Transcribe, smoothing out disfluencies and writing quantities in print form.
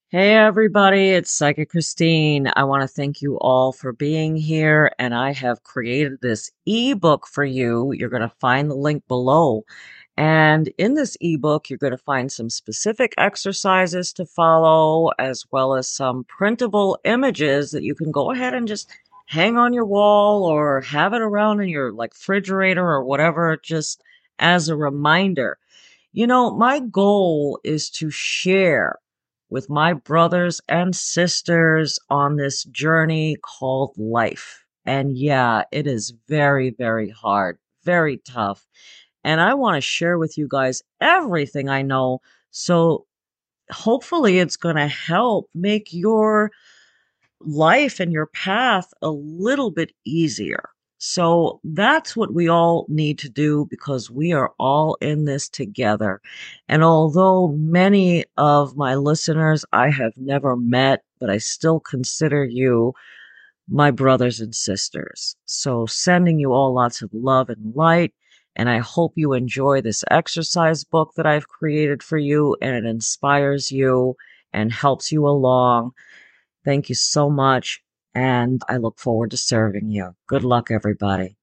Hey everybody, it's Psychic Christine. I want to thank you all for being here, and I have created this ebook for you. You're going to find the link below. And in this ebook, you're going to find some specific exercises to follow, as well as some printable images that you can go ahead and just hang on your wall or have it around in your refrigerator or whatever, just as a reminder. My goal is to share with my brothers and sisters on this journey called life. And yeah, it is very, very hard, very tough. And I want to share with you guys everything I know. So hopefully it's going to help make your life and your path a little bit easier. So that's what we all need to do because we are all in this together. And although many of my listeners I have never met, but I still consider you my brothers and sisters. So sending you all lots of love and light. And I hope you enjoy this exercise book that I've created for you and it inspires you and helps you along. Thank you so much, and I look forward to serving you. Good luck, everybody.